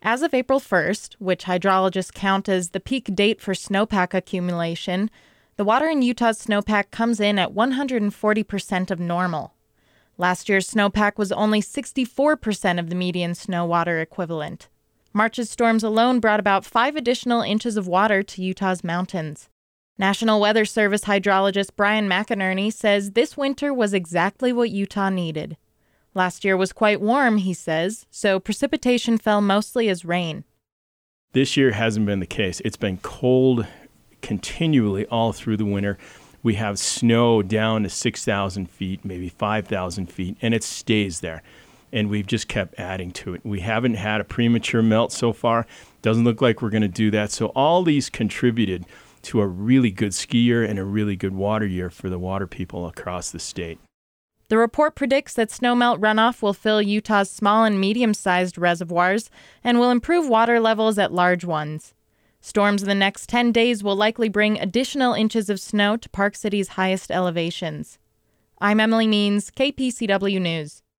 As of April 1st, which hydrologists count as the peak date for snowpack accumulation, the water in Utah's snowpack comes in at 140% of normal. Last year's snowpack was only 64% of the median snow water equivalent. March's storms alone brought about 5 additional inches of water to Utah's mountains. National Weather Service hydrologist Brian McInerney says this winter was exactly what Utah needed. Last year was quite warm, he says, so precipitation fell mostly as rain. This year hasn't been the case. It's been cold continually all through the winter. We have snow down to 6,000 feet, maybe 5,000 feet, and it stays there. And we've just kept adding to it. We haven't had a premature melt so far. Doesn't look like we're going to do that. So all these contributed to a really good ski year and a really good water year for the water people across the state. The report predicts that snowmelt runoff will fill Utah's small and medium-sized reservoirs and will improve water levels at large ones. Storms in the next 10 days will likely bring additional inches of snow to Park City's highest elevations. I'm Emily Means, KPCW News.